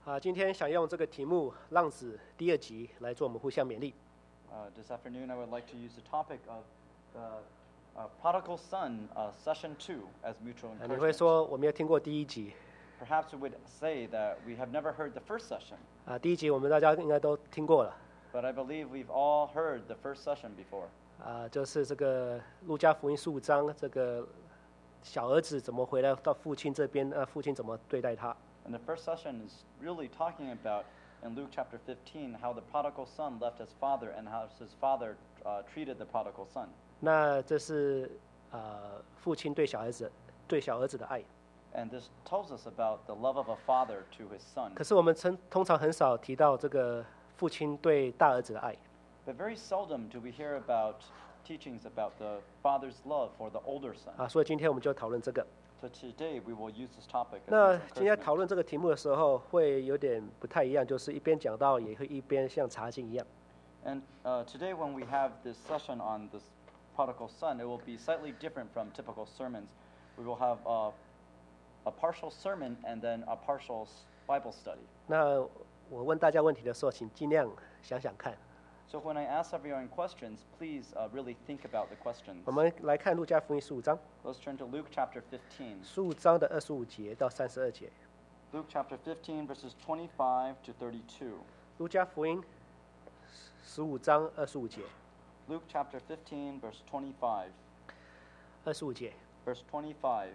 今天想用这个题目《浪子》第2集来做我们互相勉励。 This afternoon, I would like to use the topic of the prodigal son, session 2, as mutual 你会 encouragement. 说我没有听过第1集 Perhaps we would say that we have never heard the first session, 第1集我们大家应该都听过了 but I believe we've all heard the first session before. 就是这个路加福音15章，这个小儿子怎么回来到父亲这边，父亲怎么对待他。 And the first session is really talking about, in Luke chapter 15, how the prodigal son left his father and how his father treated the prodigal son. 那这是父亲对小儿子的爱。 And this tells us about the love of a father to his son. 可是我们通常很少提到这个父亲对大儿子的爱。 But very seldom do we hear about teachings about the father's love for the older son. 所以今天我们就讨论这个。 So today we will use this topic. 那 As 今天 encouragement. 讨论这个题目的时候，会有点不太一样，就是一边讲到，也会一边像查经一样。 And today when we have this session on this prodigal son, it will be slightly different from typical sermons. We will have a partial sermon and then a partial Bible study. 那我问大家问题的时候，请尽量想想看。 So when I ask everyone questions, please really think about the questions. 我们来看路加福音15章 Let's turn to Luke chapter 15. ，15章的25节到32节。 Luke chapter 15, verses 25 to 32. 路加福音15章25节， Luke chapter 15, verse 25. 25节， Verse 25.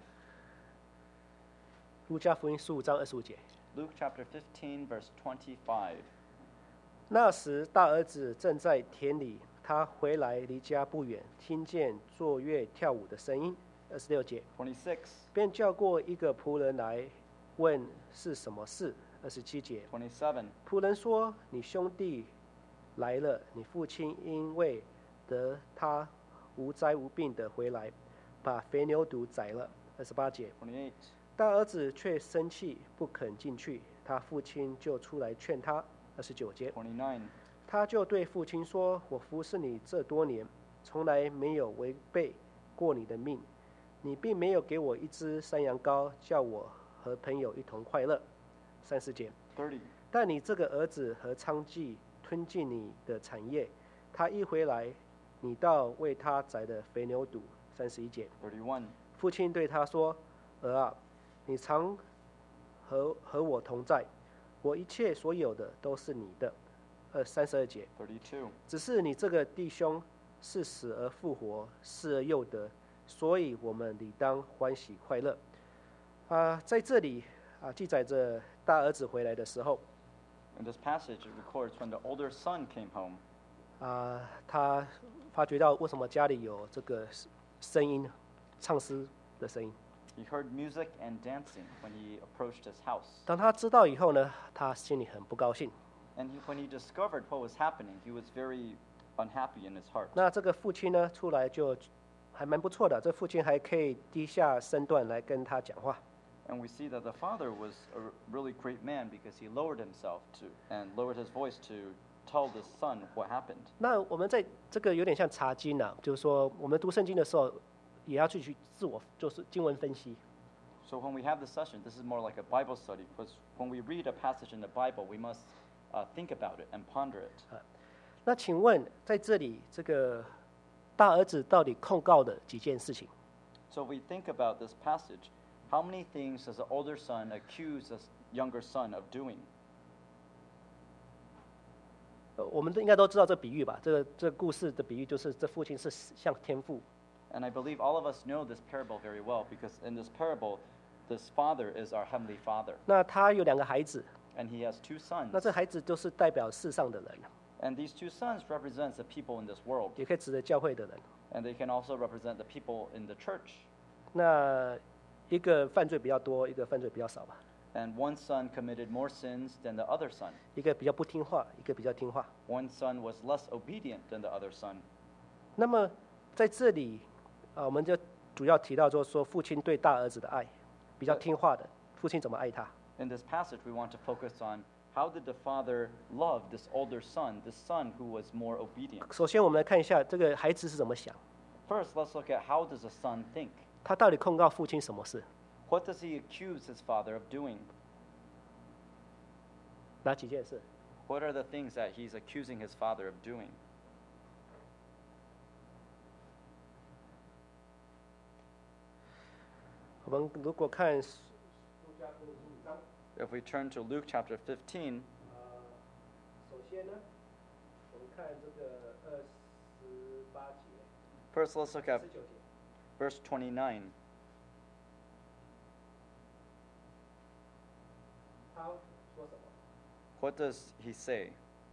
路加福音15章25节。 Luke chapter 15, verse 25. 那时大儿子正在田里，他回来离家不远，听见坐乐跳舞的声音。26节， 26. 便叫过一个仆人来问是什么事。27节， 27. 仆人说：“你兄弟来了，你父亲因为得他无灾无病的回来，把肥牛犊宰了。”28节， 28. 大儿子却生气，不肯进去，他父亲就出来劝他。29节， 29. 他就对父亲说：“我服侍你这多年，从来没有违背过你的命，你并没有给我一只山羊羔，叫我和朋友一同快乐。”30节， 30. 但你这个儿子和娼妓吞尽你的产业，他一回来，你倒为他宰的肥牛犊。31节， 31. 父亲对他说：“儿啊，你常和我同在，我一切所有的都是你的。”32节， 32. 只是你这个弟兄是死而复活，失而又得，所以我们理当欢喜快乐。在这里记载着大儿子回来的时候， In this passage, it records when the older son came home. 他发觉到为什么家里有这个声音，唱诗的声音。 He heard music and dancing when he approached his house. 当他知道以后呢，他心里很不高兴。 And when he discovered what was happening, he was very unhappy in his heart. 那这个父亲呢，出来就还蛮不错的，这父亲还可以低下身段来跟他讲话。 And we see that the father was a really great man because he lowered himself and lowered his voice to tell the son what happened. 那我们在这个有点像查经就是说我们读圣经的时候，也要去自我就是经文分析。 So when we have this session, this is more like a Bible study because when we read a passage in the Bible, we must think about it and ponder it. 那请问在这里，这个大儿子到底控告的几件事情？ So if we think about this passage, how many things does the older son accuse the younger son of doing? 我们应该都知道这比喻吧？这个故事的比喻就是这父亲是像天父， And I believe all of us know this parable very well because in this parable, this father is our heavenly father. 那他有2个孩子， And he has 2 sons. 那这孩子都是代表世上的人， And these 2 sons represent the people in this world. 也可以指着教会的人。 And they can also represent the people in the church. 那一个犯罪比较多，一个犯罪比较少吧。 And one son committed more sins than the other son. 一个比较不听话，一个比较听话。 One son was less obedient than the other son. 那么在这里我们就主要提到就是说父亲对大儿子的爱，比较听话的父亲怎么爱他。 In this passage, we want to focus on how did the father love this older son, this son who was more obedient. 首先我们来看一下这个孩子是怎么想， First, let's look at how does the son think? 他到底控告父亲什么事？ What does he accuse his father of doing? 哪几件事？ What are the things that he's accusing his father of doing? 我们如果看路加福音15章， If we turn to Luke chapter 15, 首先呢，我们看这个28节、 first let's look at 19节， verse 29. 他说什么？ What does he say?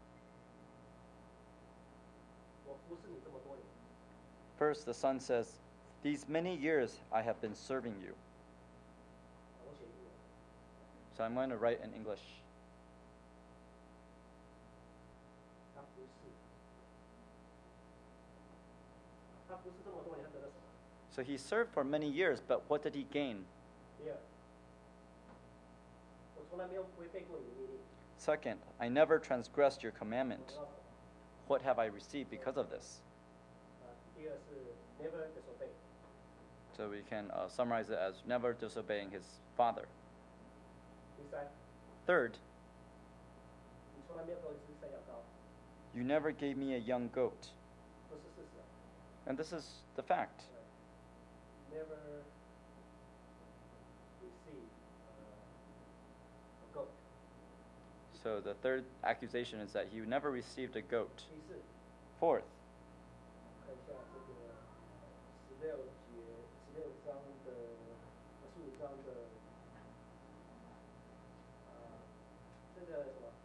我服侍你这么多年， First, the son says, "These many years I have been serving you." 我写英文。 So I'm going to write in English. 他服侍，他服侍这么多年，他得了什么？ So he served for many years, but what did he gain? 第二，我从来没有违背过你的命令。 Second, I never transgressed your 我 commandment. 得到什么？ What have I received because of this? 第二是 never disobey。 So we can summarize it as never disobeying his father. 第三， Third, 你从来没有给我一只山羊羔， you never gave me a young goat. 这是事实啊。 And this is the fact. Never receive a goat。 So the third accusation is that he never received a goat. 第四， Fourth, 看一下这个16章的15章的这个什么？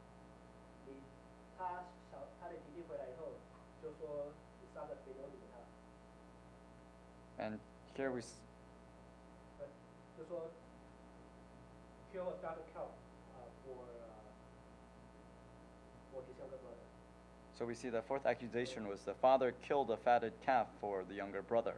他的弟弟回来以后，就说你杀个肥牛给他， and here we 就说 kill a fatted cow for his younger brother。 So we see the fourth accusation was the father killed a fatted calf for the younger brother.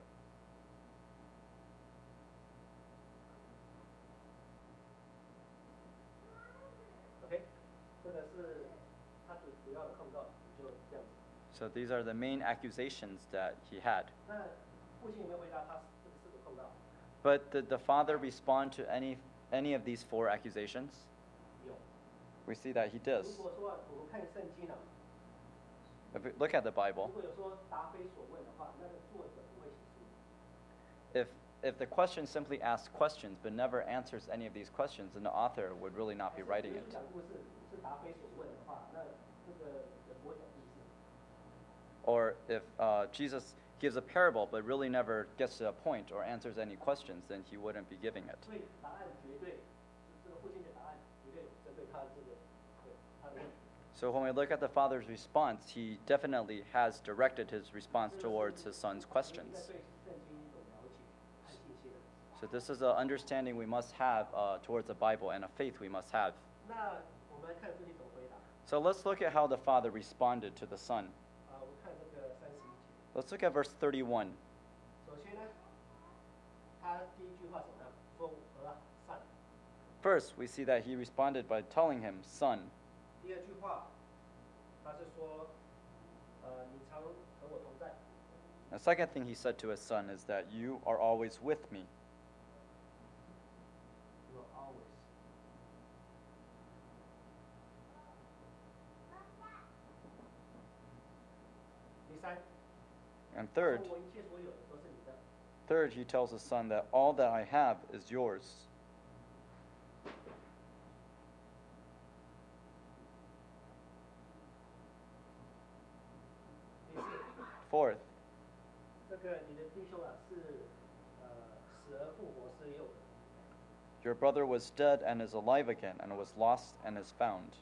OK， 这个是他主要的控告，就这样子。 So these are the main accusations that he had. 那父亲有没有回答他这个四个控告？ But did the father respond to any of these four accusations? 有。 We see that he 如 does. 果说我们看圣经啊， If we look at the 如 Bible, 果有说答非所问的话，那个作者不会写书。 if the question simply asks questions but never answers any of these questions, then the author would really not be writing 但是 it. 讲故事是答非所问的话，那这个人不会讲故事。 Or if Jesus gives a parable but really never gets to a point or answers any questions, then he wouldn't be giving it. 所以答案绝对，这个父亲的答案绝对有针对他这个对他的问题。 So when we look at the father's response, he definitely has directed his response towards his son's 应该 questions. 对圣经有了解和信心的。 So this is an understanding we must have towards the Bible and a faith we must have. 那我们来看父亲怎么回答。 So let's look at how the father responded to the son. 我们看这个31节。 Let's look at verse 31. 首先呢，他第一句话怎么样？说儿啊，善。 First, we see that he responded by telling him, "Son." 第二句话，他是说，你常和我同在。 The second thing he said to his son is that you are always with me. You are always。第三， And third, 说我一切所有的都是你的。 third, he tells his son that all that I have is yours. 第四， Fourth, 这个你的弟兄啊是死而复活是有的。 your brother was dead and is alive again, and was lost and is found.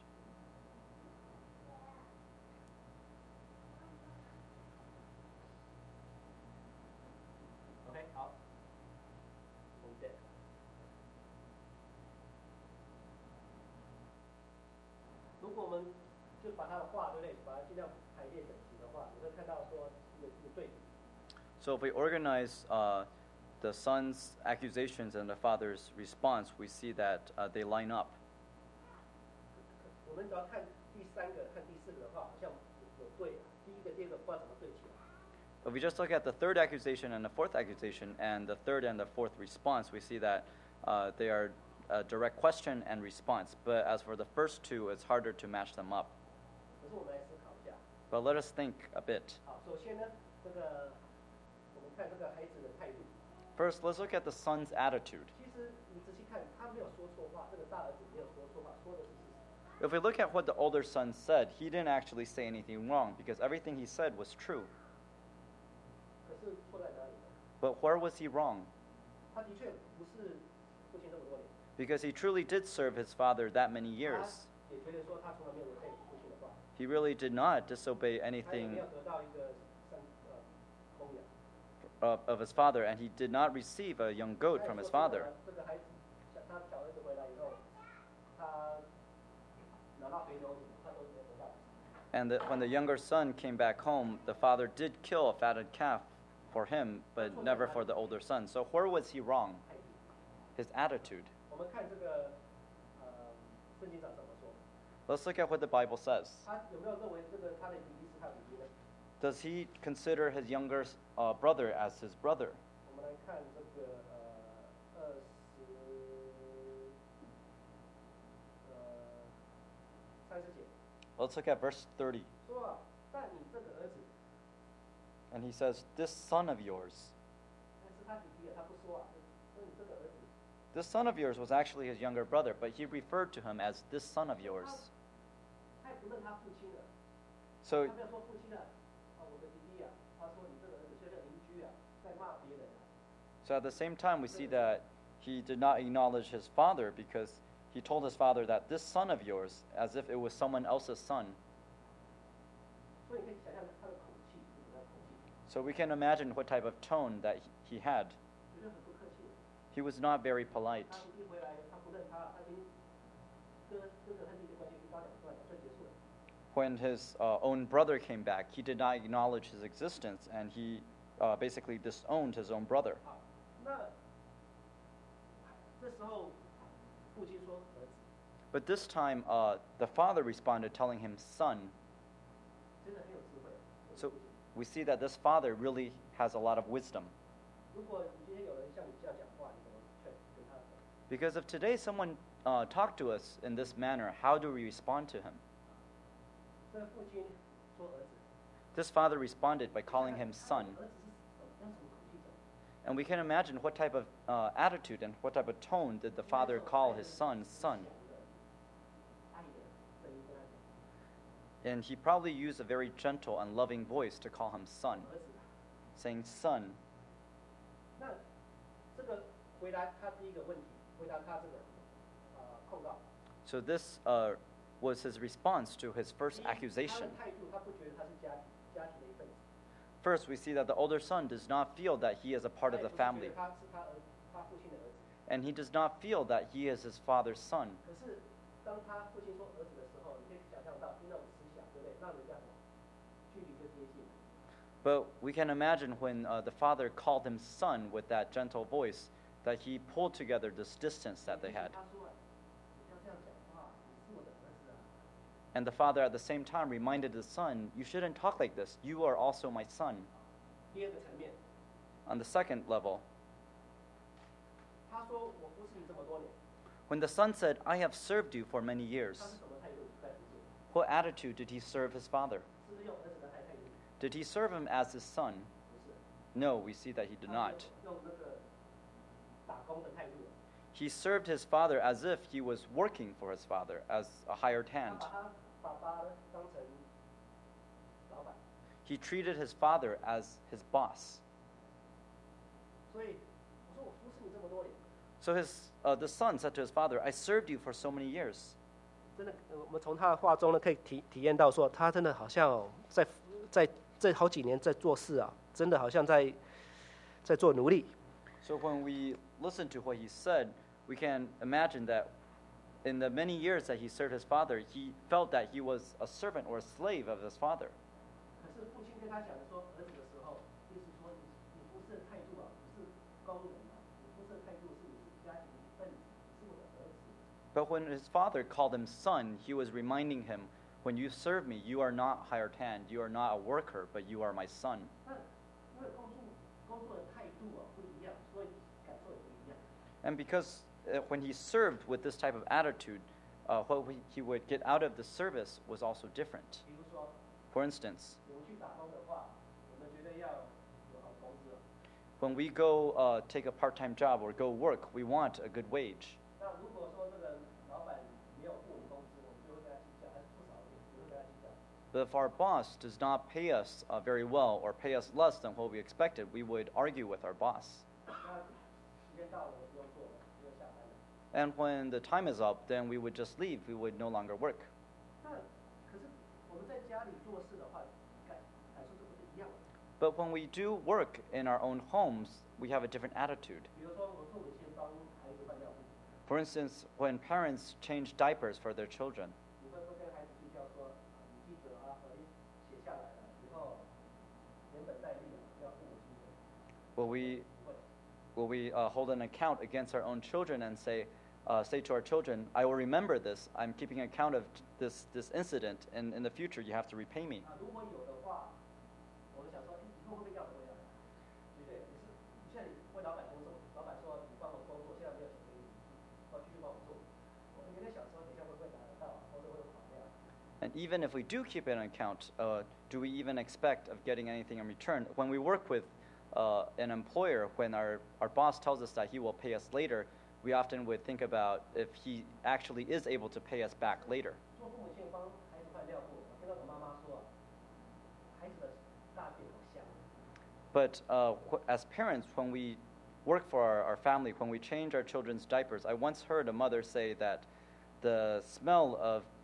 OK，好，从这。如果我们就把他的话，对不对？把它尽量排列整齐的话，你会看到说有对比。 So if we organize the son's accusations and the father's response, we see that they line up. 我们只要看第三个、看第四个的话，好像有对。第一个、第二个不知道怎么对起来。 If we just look at the third accusation and the fourth accusation, and the third and the fourth response, we see that they are a direct question and response. But as for the first two, it's harder to match them up. 可是我们来思考一下。 But let us think a bit. 好，首先呢，我们看这个孩子的态度。 First, let's look at the son's attitude. 其实你仔细看，他没有说错话，这个大儿子没有说错话，说的是事实。 If we look at what the older son said, he didn't actually say anything wrong because everything he said was true. 可是错在哪里呢？ But where was he wrong? 他的确不是父亲这么多年， Because he truly did serve his father that many years. 也觉得说他从来没有违背父亲的话， He really did not disobey 他也没 anything 有得到一个供养。 of his father, and he did not receive a young goat from his father. 这个孩子，他小儿子回来以后，他拿到肥牛什么，他都没有得到。 And when the younger son came back home, the father did kill a fatted calf for him, but never for the older son. So where was he wrong? 态度。 His attitude. 我们看这个圣经上怎么说？ Let's look at what the Bible says. 他有没有认为这个他的弟弟是他弟弟呢？ Does he consider his younger brother as his brother? 我们来看这个30节， Let's look at verse 30. 说啊，但你这个儿子， And he says, This son of yours. 但是他弟弟他不说啊，说你这个儿子， This son of yours was actually his younger brother, but he referred to him as this son of yours. 他也不认他父亲了， So 他没有说父亲啊，我的弟弟啊，他说你这个儿子就像邻居啊，在骂别人啊。 So at the same time, we see that he did not acknowledge his father because he told his father that this son of yours, as if it was someone else's son. 所以你可以想象他的口气，是什么样的口气？ So we can imagine what type of tone that he had. 绝对很不客气。 He was not very polite. 他弟弟回来，他不认他，他已经哥哥和弟弟关系一刀两断，就结束了。 When his own brother came back, he did not acknowledge his existence, and he basically disowned his own brother. 好，那这时候父亲说儿子， But this time, the father responded, telling him, Son. 真的很有智慧。 So we see that this father really has a lot of wisdom. 如果你今天有人像你这样讲话，你怎么劝跟他讲？ Because if today someone talked to us in this manner, how do we respond to him? 这个父亲说儿子， This father responded by calling him son. 儿子是用什么口气讲？ And we can imagine what type of attitude and what type of tone did the father call his son son. 爱的声音跟他讲， And he probably used a very gentle and loving voice to call him son, 儿子。 saying son. 那这个回答他第一个问题，回答他这个控告。 So this was his response to his first 他 accusation. 的态度，他不觉得他是家庭的一份子。 First, we see that the older son does not feel that he is a part of the 他也 family, 不觉得他是他父亲的儿子。 and he does not feel that he is his father's son. 可是当他父亲说儿子的时候，你可以想象到那种思想，对不对？让人家什么距离就接近。 But we can imagine when the father called him son with that gentle voice, that he pulled together this distance that they had. 他说：“你要这样讲话，你是我的儿子啊。” And the father at the same time reminded the son, You shouldn't talk like this. You are also my son. 第二个层面， On the second level, 他说：“我服侍你这么多年， when the son said, I have served you for many 他 years, 是什么态度在服侍？ what attitude did he serve his father? 是不是用儿子的态度？ Did he serve him as his son? 不是， No, we see that he did 他 not. 是用那个打工的态度。 He served his father as if he was working for his father, as a hired 他 hand. 把他爸爸呢当成老板， He treated his father as his boss. 所以我说我服侍你这么多年， So the son said to his father, I served you for so many years. 真的，我们从他的话中呢，可以体验到说，他真的好像在这好几年在做事啊，真的好像在做奴隶。 So when we listen to what he said, we can imagine that in the many years that he served his father, he felt that he was a servant or a slave of his father. 可是父亲跟他讲的说儿子的时候，就是说你服侍的态度啊，不是工人啊，你服侍的态度是你是家庭一份子，是我的儿子。 But when his father called him son, he was reminding him, when you serve me, you are not hired hand, you are not a worker, but you are my son. 那因为工作的态度啊不一样，所以感受也不一样。 And because when he served with this type of attitude, he would get out of the service was also different. 比如说， For instance, 我们去打工的话，我们绝对要有好工资。 when we go take a part-time job or go work, we want a good wage. 那如果说这个老板没有付你工资，我们就会跟他计较，还是不少一点，也会跟他计较。 But if our boss does not pay us very well or pay us less than what we expected, we would argue with our boss. 那时间到了，我不用做了，不用下班了。 And when the time is up, then we would just leave. We would no longer work. 那可是我们在家里做事的话，感受是不是一样的？ But when we do work in our own homes, we have a different attitude. 比如说，我父母亲帮孩子换尿布， For instance, when parents change diapers for their children, 你会不会跟孩子计较说，你记者啊，写下来了以后，连本带利要付我薪水？ will we 不会。 will we hold an account against our own children and say to our children, I will remember this. I'm keeping account of this incident, and in the future you have to repay me. 啊，如果有的话，我们想说，以后会不会要回来？绝对，你现在为老板工作，老板说你帮我工作，现在没有钱给你，要继续帮我做。我们有点想说，等一下会不会拿得到，或者会垮掉？ And even if we do keep an account, do we even expect of getting anything in return? When we work with an employer, when our boss tells us that he will pay us later, we often would think about if he actually is able to pay us back later. 做父母亲帮孩子换尿布，我听到我妈妈说，孩子的大便好香。 But as parents, when we work for our family, when we change our children's diapers, I once heard a mother say that the smell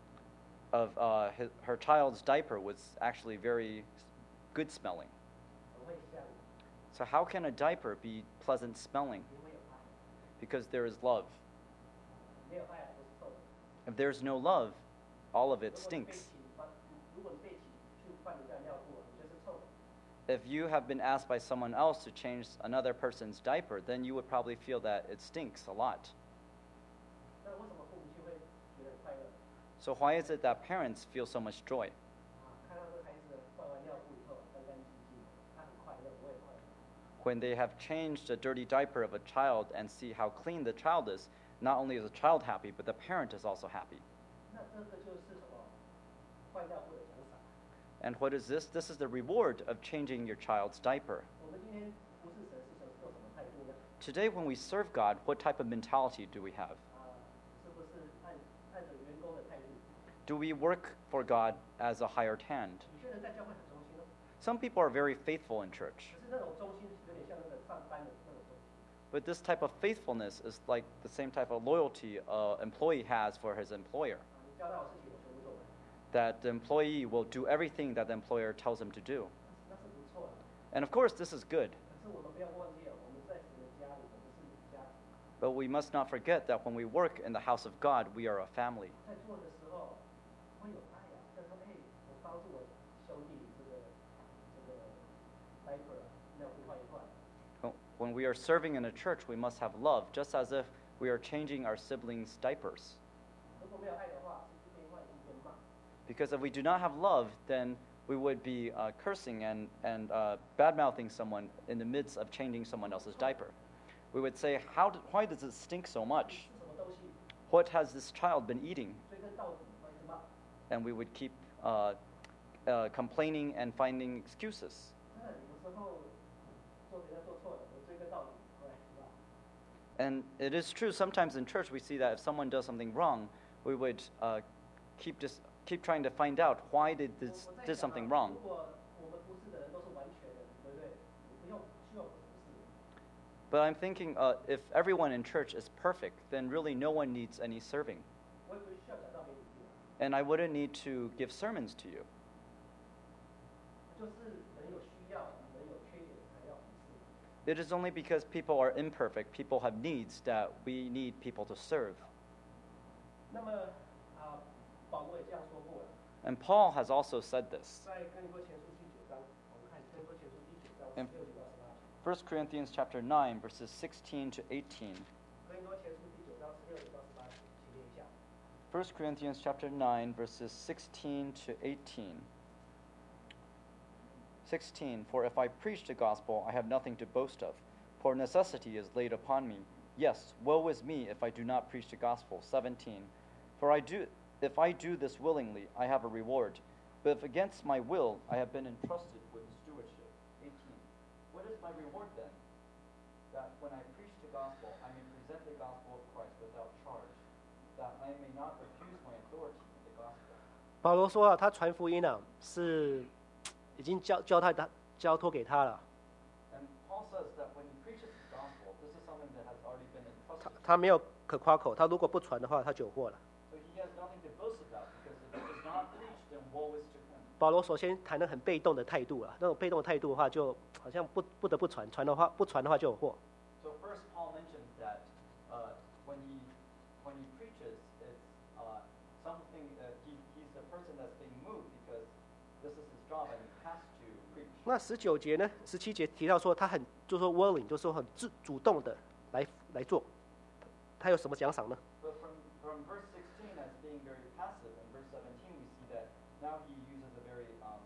of her child's diaper was actually very good smelling. 很会香， So how can a diaper be pleasant smelling? 因为有爱， Because there is love. 没有爱都是臭的。 If there's no love, all of it 如果你被 stinks. 请帮，如果你被请去换人家尿布，你就是臭的。 If you have been asked by someone else to change another person's diaper, then you would probably feel that it stinks a lot. 那为什么父母亲会觉得快乐？ So why is it that parents feel so much joy? 啊，看到这个孩子换完尿布以后干干净净，他很快乐，我也快乐。 When they have changed a dirty diaper of a child and see how clean the child is, not only is the child happy, but the parent is also happy. 那这个就是什么？换尿布的奖赏。 And what is this? This is the reward of changing your child's diaper. 我们今天服侍神是用什么态度呢？ Today, when we serve God, what type of mentality do we have? 啊，是不是按着员工的态度？ Do we work for God as a hired hand? 有些人在教会很忠心哦， Some people are very faithful in church, 可是那种忠心有点像那个上班的那种忠心。 but this type of faithfulness is like the same type of loyalty an employee has for his employer, 啊，你交代我事情，我全部做完， that the employee will do everything that the employer tells him to do. 那是不错的。 And of course, this is good, 可是我们不要忘记了，我们在神的家里，我们是家庭。 but we must not forget that when we work in the house of God, we are a family. 在做的时候，我有爱呀、在说，哎，我帮助我兄弟这个 diaper 啊，尿布换一换。 When we are serving in a church, we must have love, just as if we are changing our siblings' diapers. 如果没有爱的话，是一边换一边骂。 Because if we do not have love, then we would be cursing and bad-mouthing someone in the midst of changing someone else's diaper. We would say, why does it stink so 是 much? 什么东西？ What has this child been eating? 追根到底，我一直骂。 And we would keep complaining and finding excuses. 那有时候做人家做错了，我追根到底，后来是吧？ And it is true, sometimes in church we see that if someone does something wrong, we would keep trying to find out why did 我 this 在 did 想啊 something wrong. 如果我们服侍的人都是完全的，对不对？你不需要服侍。 But I'm thinking if everyone in church is perfect, then really no one needs any serving. 我也不需要讲道给你听， And I wouldn't need to give sermons to you. 就是人有需要，人有缺点才要服侍。 It is only because people are imperfect, people have needs, that we need people to serve. 那么啊，保罗也这样说过了， And Paul has also said this. 在哥林多前书第9章，我们看哥林多前书第9章嗯 16节到18节。 1 Corinthians chapter 9, verses 16 to 18. 哥林多前书第9章16节到18节，请念一下。 1 Corinthians chapter 9, verses 16 to 18. 16, for if I preach the gospel, I have nothing to boast of, for necessity is laid upon me. Yes, woe is me if I do not preach the gospel. 17. If I do this willingly, I have a reward. But if against my will, I have been entrusted with the stewardship. 18. What is my reward then? That when I preach the gospel, I may present the gospel of Christ without charge, that I may not abuse my authority in the gospel. 保罗说啊，他传福音啊，是已经交托给他了。 And Paul says that when he preaches the gospel, this is something that has already been entrusted. 他没有可夸口，他如果不传的话，他就有祸了。 So he has nothing to boast about because if he does not preach, then woe is to him. 保罗首先谈的很被动的态度啊，那种被动的态度的话，就好像不得不传，不传的话就有祸。 So first, Paul mentions that when he preaches, it's something that he's the person that's being moved because this is his job and he has to preach. 那19节呢？17节提到说他很，就是说 willing，就是说很主动的来做。他有什么奖赏呢？ But from verse 16 as being very passive, and verse 17 we see that now he uses a very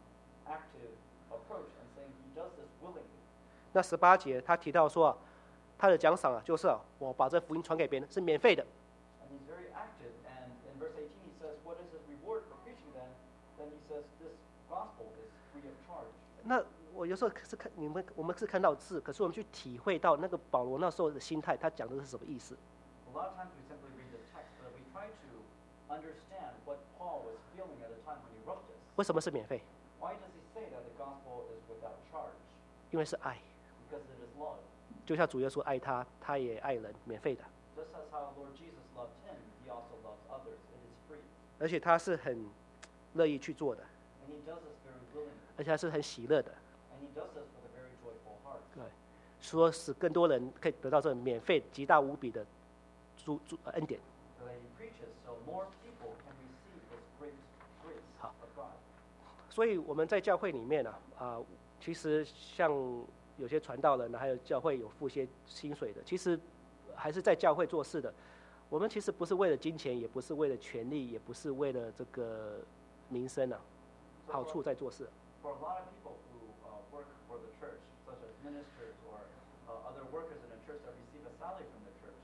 active approach and saying he does this willingly. 那18节他提到说啊，他的奖赏啊，就是啊，我把这福音传给别人是免费的。 And he's very active, and in verse 18 he says, what is his reward for preaching then? Then he says this gospel is free of charge. 那我有时候是看我们是看到字，可是我们去体会到那个保罗那时候的心态，他讲的是什么意思？ A lot of times we simply read the text, but we try to understand what Paul was feeling at the time when he wrote this. 为什么是免费？ Why does he say that the gospel is without charge? 因为是爱， Because it is love. 就像主耶稣爱他，他也爱人，免费的。 Just as how Lord Jesus loved him, he also loves others. It is free. 而且他是很乐意去做的， And he does this very willingly. 而且他是很喜乐的， And he does this with a very joyful heart. 对，说使更多人可以得到这个免费、极大无比的恩典。 So that he preaches so more people can receive this great grace of God. 所以我们在教会里面其实像有些传道人呢，还有教会有付些薪水的，其实还是在教会做事的。我们其实不是为了金钱，也不是为了权利，也不是为了这个名声好处在做事。 For a lot of people who work for the church, such as ministers or other workers in the church that receive a salary from the church,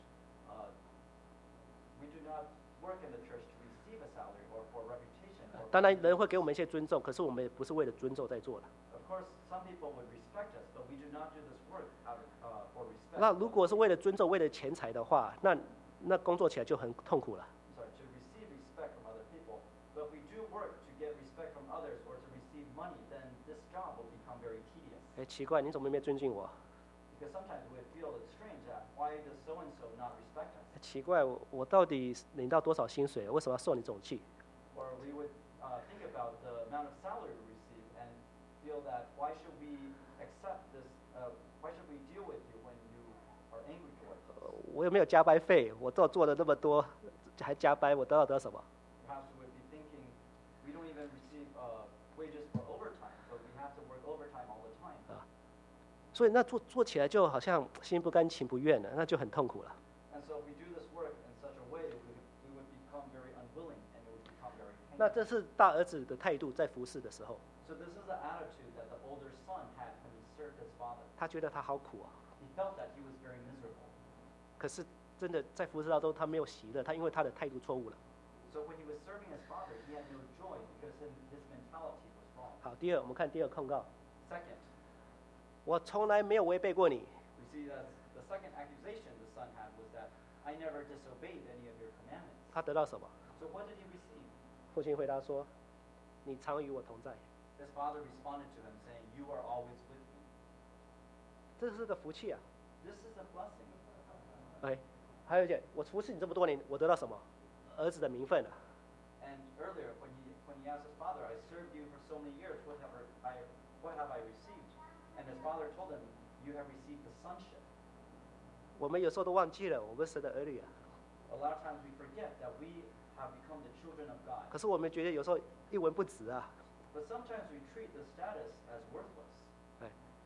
we do not work in the church to receive a salary or for reputation. Or 当然，人会给我们一些尊重，可是我们也不是为了尊重在做的。 Of course, some people would respect us, but we do not do this work out of for respect. 那如果是为了尊重、为了钱财的话，那工作起来就很痛苦了。 Sorry, to receive respect from other people. But if we do work to get respect from others or to receive money, then this job will become very tedious. 哎，奇怪，你怎么没尊敬我？ Because sometimes we feel it's strange that why does so and so not respect us? 奇怪，我到底领到多少薪水？为什么要受你这种气？ Or we would think about the amount of salary we receive and feel that why should we accept this? Why should we deal with you when you are angry towards us? 我又没有加班费，我做了那么多，还加班，我得什么？ Perhaps we would be thinking we don't even receive wages for overtime, but we have to work overtime all the time. 所以那做起来就好像心不甘情不愿的，那就很痛苦了。 And so if we do this work in such a way, we would become very unwilling and it would become very 那 painful. 这是大儿子的态度，在服侍的时候， So this is the attitude that the older son had when he served his father. 他觉得他好苦啊。 He felt that he was very miserable. 可是真的在服侍当中，他没有喜乐，他因为他的态度错误了。 So when he was serving his father, he had no joy because his mentality was wrong. 好，第二我们看第二控告， Second, 我从来没有违背过你。 we see that the second accusation the son had was that I never disobeyed any of your commandments. 他得到什么？ So what did he receive? 父亲回答说：“你常与我同在。 His father responded to him saying, You are always with me. ” 这是个福气啊！ This is a blessing. 哎，还有一点，我服侍你这么多年，我得到什么？儿子的名分啊！ And earlier, when he asked his father, I served you for so many years, what have I received? And his father told him, You have received the sonship. 我们有时候都忘记了，我们是神的儿女啊。 A lot of times we forget that we have become the children of God. 可是我们觉得有时候一文不值啊。 But sometimes we treat the status as worthless. 哎，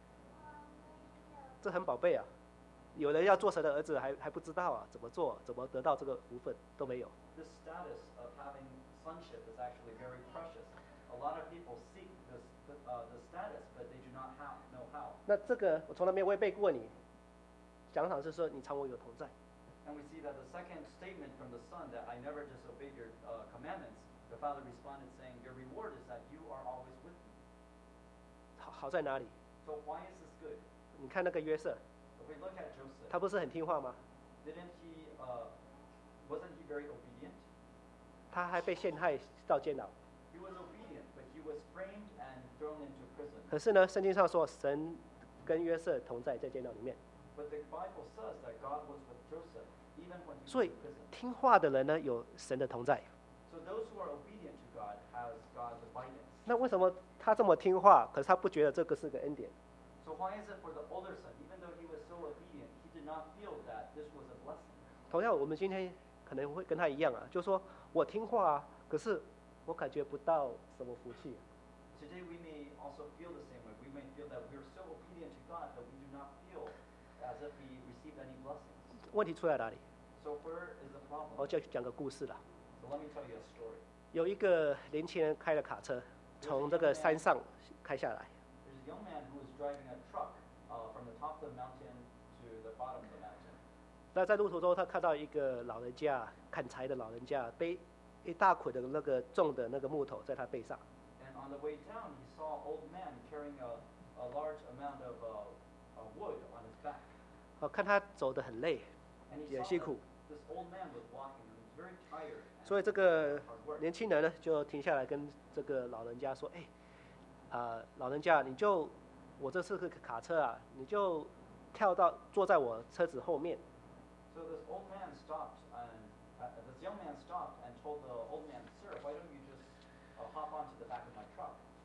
这很宝贝啊！有人要做神的儿子还不知道啊，怎么做，怎么得到这个福分都没有。 This status of having sonship is actually very precious. A lot of people seek this status, but they do not know how. 那这个我从来没有违背过你，奖赏是说你常我有同在。 And we see that the second statement from the son, that I never disobeyed your commandments, the father responded saying, your reward is that you are always with me. 好在哪里？ So why is this good? 你看那个约瑟， If we look at Joseph, 他不是很听话吗？ wasn't he very obedient? 他还被陷害到监牢。 He was obedient, but he was framed and thrown into prison. 可是呢，圣经上说神跟约瑟同在监牢里面， But the Bible says that God was with Joseph even when he was 所以 in prison. 听话的人呢有神的同在。 So those who are obedient to God has God's abidance. 那为什么他这么听话，可是他不觉得这个是个恩典？ So why is it for the older son, even though he was so obedient, he did not feel that this was a blessing? 同样，我们今天可能会跟他一样啊，就是说我听话啊，可是我感觉不到什么福气。 Today we may also feel the same way. We may feel that we are so obedient to God that we do not feel as if we received any blessings. 问题出在哪里？ So where is the problem? 我就讲个故事了。 So let me tell you a story. 有一个年轻人开了卡车，从这个山上开下来， There's a young man who is driving a truck from the top of the mountain to the bottom of the mountain. 那在路途中，他看到一个老人家砍柴的老人家背一大捆的那个重的那个木头在他背上。 And on the way down, he saw an old man carrying a large amount of wood on his back. 看他走得很累， And he 也 saw 辛 that 苦， this old man was walking and he was very tired. 所以 And 这个 hard work. 年轻人呢就停下来跟这个老人家说：“哎，老人家，我这是个卡车啊，你就坐在我车子后面。” So this old man stopped, and this young man stopped and told the old man, "Sir, why don't you just hop onto the back of my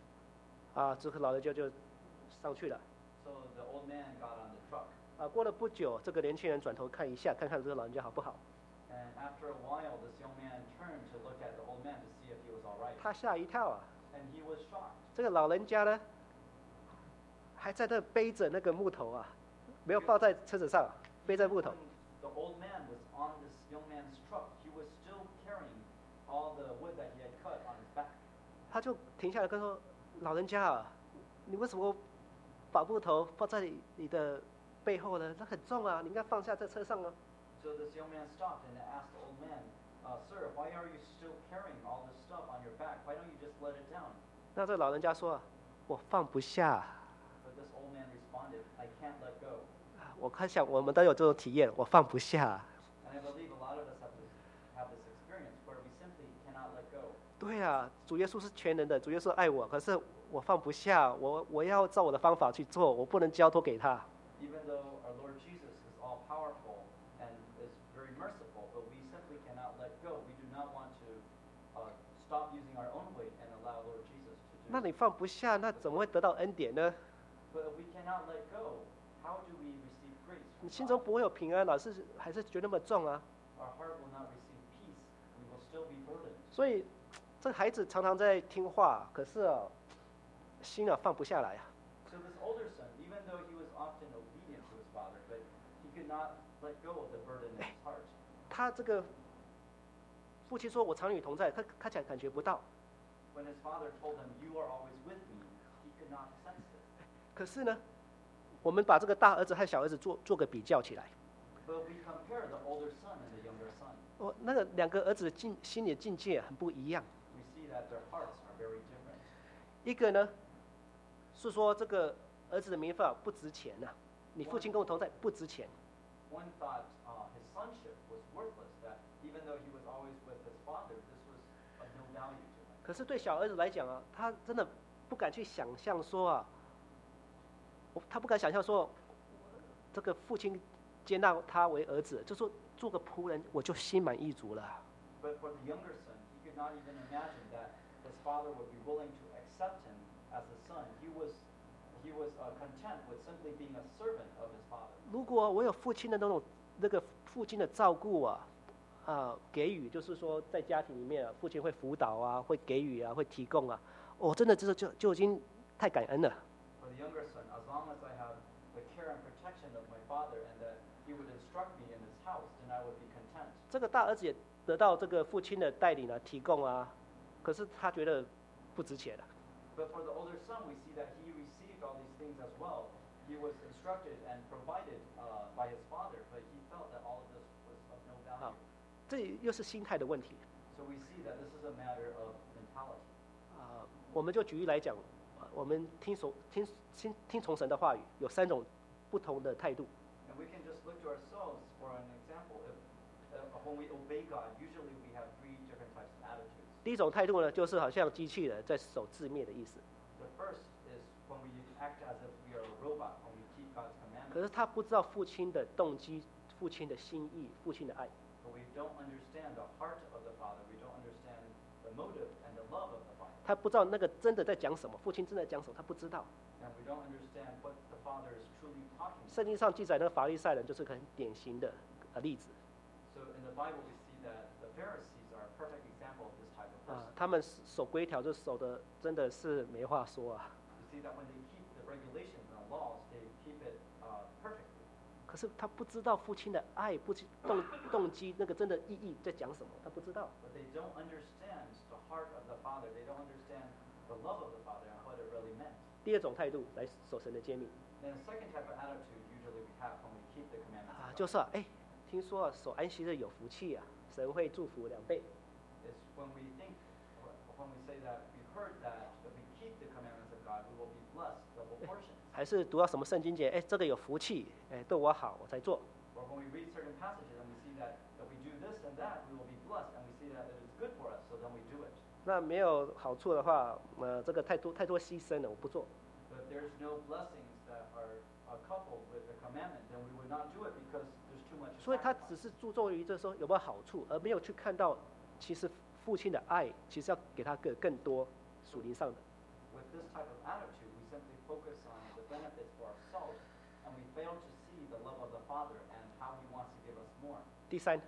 truck?" 这个老人家就上去了。 So the old man got on the truck. 过了不久，这个年轻人转头看一下，看看这个老人家好不好。 And after a while, this young man turned to look at the old man to see if he was all right. 他吓一跳啊！ And he was shocked. 这个老人家呢，还在那背着那个木头啊，没有放在车子上，背着木头。 When the old man was on this young man's truck, he was still carrying all the wood that he had cut on his back. 他就停下来跟说：“老人家啊，你为什么把木头放在你的背后呢？那很重啊，你应该放下在车上啊。” So this young man stopped and asked the old man, "Sir, why are you still carrying all this stuff on your back? Why don't you just let it down?" 那这老人家说：“我放不下。 But this old man responded, "I can't let go." 我想我们都有这种体验，我放不下。 And I believe a lot of us have this experience where we simply cannot let go. 对啊，主耶稣是全能的，主耶稣爱我，可是我放不下，我要照我的方法去做，我不能交托给他。 Even though our Lord Jesus is all powerful and is very merciful, but we simply cannot let go. We do not want to stop using our own weight and allow Lord Jesus to do 那 it. 你放不下，那怎么会得到恩典呢？ But if we cannot let go, how do we receive grace 你 from 心中 God? 不会有平安，还是觉得那么重啊。 Our heart will not receive peace. We will still be burdened. 所以，这个孩子常常在听话，可是心放不下来啊。 So this older son, even though he was often obedient to his father, but he could not let go of the burden in his heart. 他这个父亲说：“我常与你同在。”他看起来感觉不到。 When his father told him, "You are always with me," he could not sense it. 可是呢，我们把这个大儿子和小儿子做个比较起来， But we compare the older son and the younger son. 那个两个儿子的心理境界很不一样。 We see that their hearts are very different. 一个呢是说这个儿子的名分不值钱呐、你父亲跟我同在不值钱。 One thought his sonship was worthless, that even though he was always with his father, this was of no value to him. 可是对小儿子来讲啊，他真的不敢去想象说他不敢想象说，这个父亲接纳他为儿子，就说做个仆人，我就心满意足了。 But for the younger son, he could not even imagine that his father would be willing to accept him as a son. He was content with simply being a servant of his father. 如果我有父亲的那个父亲的照顾给予，就是说在家庭里面父亲会辅导啊，会给予啊，会提供啊，真的就已经太感恩了。 For the younger son, as long as I have the care and protection of my father and that he would instruct me in his house, then I would be content. 这个大儿子也得到这个父亲的带领提供啊，可是他觉得不值钱了。 But for the older son, we see that he received all these things as well. He was instructed and provided by his father, but he felt that all of this was of value. 这又是心态的问题。 So we see that this is a matter of mentality. 我们就举例来讲，我们听从神的话语，有3种不同的态度。 And we can just look to ourselves for an example. If when we obey God, usually we have 3 different types of attitudes. 第一种态度呢，就是好像机器人在守字面的意思， The first is when we act as if we are a robot, when we keep God's 可 commandments, 是他不知道父亲的动机、父亲的心意、父亲的爱。 but we don't understand the heart of the Father. We don't understand the motive and the love of the Father. 他不知道那个真的在讲什么，父亲真的讲什么，他不知道。 And we don't understand what the Father is truly talking about. 圣经上记载那个法利赛人就是个很典型的例子 So in the Bible, we see that the Pharisees are a perfect example of this type of person. 他们守规条就守的真的是没话说啊。 You see that when they keep the regulations and the laws, they keep it perfectly. 可是他不知道父亲的爱、动机那个真的意义在讲什么，他不知道。 But they don't understand the heart of the Father. They don't understand the love of the Father and what it really meant. 第二种态度来守神的诫命 Then the second type of attitude usually we have when we keep the commandments of 就 God 是听说守安息日有福气啊，神会祝福2倍。 is when we think, when we say that we've heard that if we keep the commandments of God, we will be blessed double portions. 还是读到什么圣经节，这个有福气，对我好，我才做。 Or when we read certain passages and we see that if we do this and that, we will be blessed, and we see that it is good for us, so then we do it. 那没有好处的话，这个太多牺牲了，我不做。 But if there's no blessings that are coupled with the commandment, then we would not do it because there's too much 所以他只 sacrifice. 是注重于这说有没有好处，而没有去看到其实父亲的爱，其实要给他更多属灵上的。 With this type of attitude, we simply focus on the benefits for ourselves, and we fail to see the love of the Father and how He wants to give us more. 第三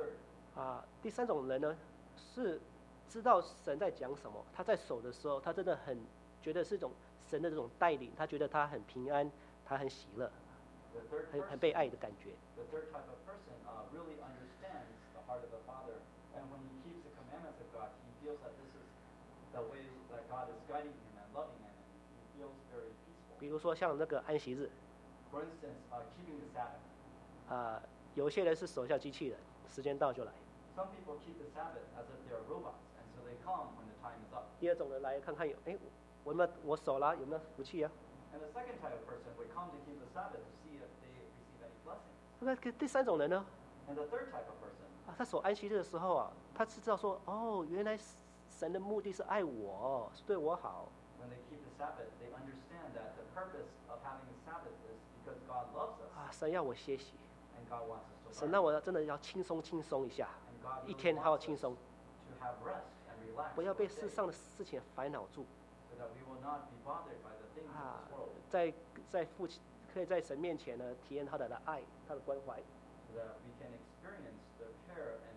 Third, 第3种人呢，是知道神在讲什么，他在守的时候，他真的很觉得是一种神的这种带领，他觉得他很平安，他很喜乐， the third 很 person, 被爱的感觉。 the third type of person really understands the heart of the Father, and when he keeps the commandments of God, he feels that this is the way that God is guiding him and loving him, and he feels very peaceful. 比如说像那个安息日， For instance, keeping the Sabbath. 有些人是手下机器人，时间到就来。 Some people keep the Sabbath as if they are robots, and so they come when the time is up. 第2种人来看看我守了有没有福气啊？ And the second type of person would come to keep the Sabbath to see if they receive any blessing. 那第3种人呢？ And the third type of person, 他守安息日的时候他是知道说，原来神的目的是爱我，是对我好。 when they keep the Sabbath, they understand that the purpose of having the Sabbath is because God loves us, 神要我歇息， and God wants us to 神 learn. 让我真的要轻松一下， And God 一 really 天好好 wants 轻 us 松， to have rest and relax 不要 for 被 a 世 day, 上的事情烦恼住。 so that we will not be bothered by the things of this world, 在父亲可以在神面前呢，体验他的爱，他的关怀。 so that we can experience the care and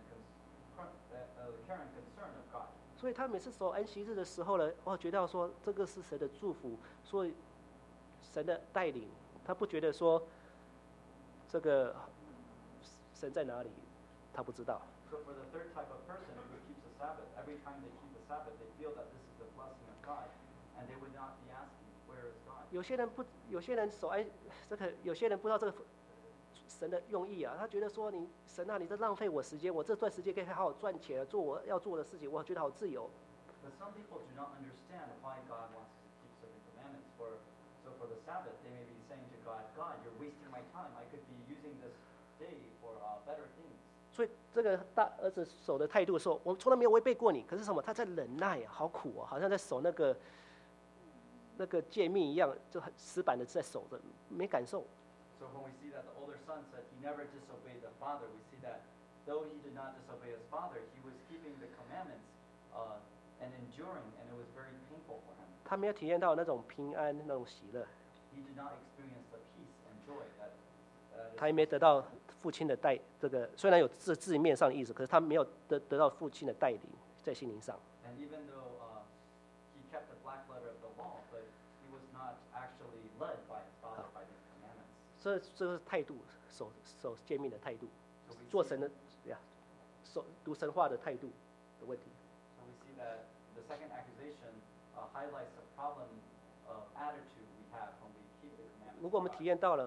concern of God. 所以他每次守安息日的时候呢，觉得说这个是神的祝福，所以神的带领，他不觉得说这个神在哪里，他不知道。 So for the third type of person who keeps the Sabbath, every time they keep the Sabbath, they feel that this is the blessing of God, and they would not be asking, where is God? 有些人守有些人不知道这个神的用意啊，他觉得说神啊，你在浪费我时间，我这段时间可以好好赚钱，做我要做的事情，我觉得好自由。 But some people do not understand why God wants us to keep certain commandments. So for the Sabbath, they may be saying to God, God, you're wasting my time. I could be using this day for better things. 所以这个大儿子守的态度说，我从来没有违背过你，可是什么？他在忍耐好苦好像在守那个诫命一样，就很死板的在守着，没感受。 So when we see that the older son said he never disobeyed the father, we see that though he did not disobey his father, he was keeping the commandments and enduring, and it was very painful for him. 他没有体验到那种平安、那种喜乐， He did not experience the peace and joy that 他也没得到父亲的这个虽然有字面上的意思，可是他没有得到父亲的带领在心灵上。 And even though he kept the black letter of the law, but he was not actually led by his father by the commandments. 这是态度，守诫命的态度， So we 做 see, 神的读神话的态度的问题。 so we see that the second accusation highlights the problem of attitude we have when we keep the commandments. 如果我们体验到了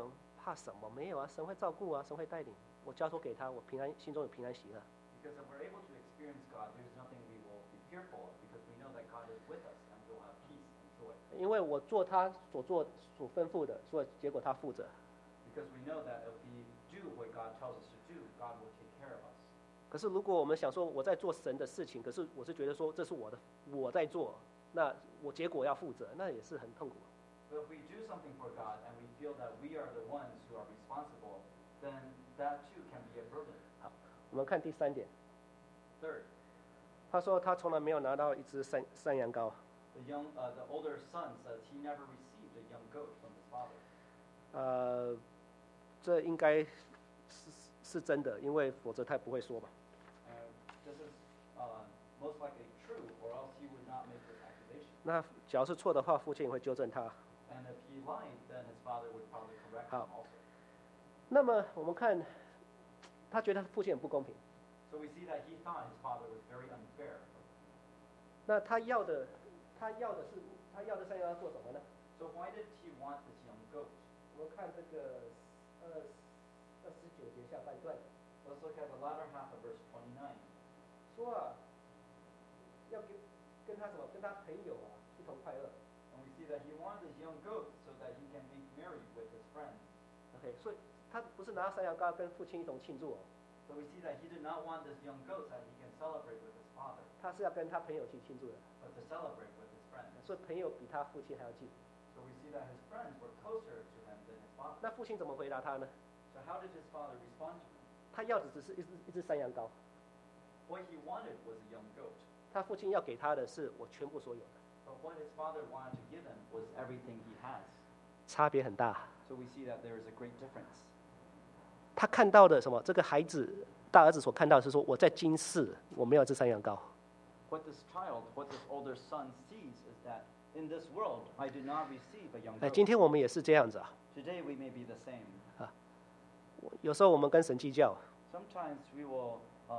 怕什么？没有啊，神会照顾啊，神会带领。我交托给他，我平安，心中有平安喜乐。 Because if we're able to experience God, there's nothing we will be fearful of because we know that God is with us and we'll have peace and joy. 因为我做他所吩咐的，所以结果他负责。 Because we know that if we do what God tells us to do, God will take care of us. 可是如果我们想说我在做神的事情，可是我是觉得说这是我在做，那我结果要负责，那也是很痛苦。 But if we do something for God and we feel that we are the ones who are responsible, then that too can be a burden. 好，我们看第3点。 Third, 他说他从来没有拿到一只山羊羔。 the older son says he never received a young goat from his father. 这应该是真的，因为否则他不会说吧。 This is most likely true, or else he would not make this accusation. 那假如是错的话，父亲也会纠正他。 And if he lied, then his father would probably correct him also. 那么我们看，他觉得父亲很不公平。 So we see that he thought his father was very unfair. 那他要的山羊要做什么呢？ So why did he want this young goat? 我们看这个29节下半段， Let's look at the latter half of verse 29. 说啊，要跟他什么？跟他朋友啊一同快乐。 And we see that he wanted this young goat so that he can be married with his friends. OK， 所以他不是拿山羊羔跟父亲一同庆祝哦， So we see that he did not want this young goat that he can celebrate with his father, 他是要跟他朋友去庆祝的。 but to celebrate with his friends. 所以朋友比他父亲还要近。 So we see that his friends were closer to him than his father. 那父亲怎么回答他呢？ So how did his father respond to him? 他要的只是一只山羊羔， What he wanted was a young goat, 他父亲要给他的是我全部所有的， but what his father wanted to give him was everything he has. 差别很大。 So we see that there is a great difference. 他看到的什么？这个孩子大儿子所看到的是说，我在今世我没有这山羊羔， What this older son sees is that in this world I did not receive a young 哎， goat. 今天我们也是这样子啊。 Today we may be the same. 有时候我们跟神计较， Sometimes we will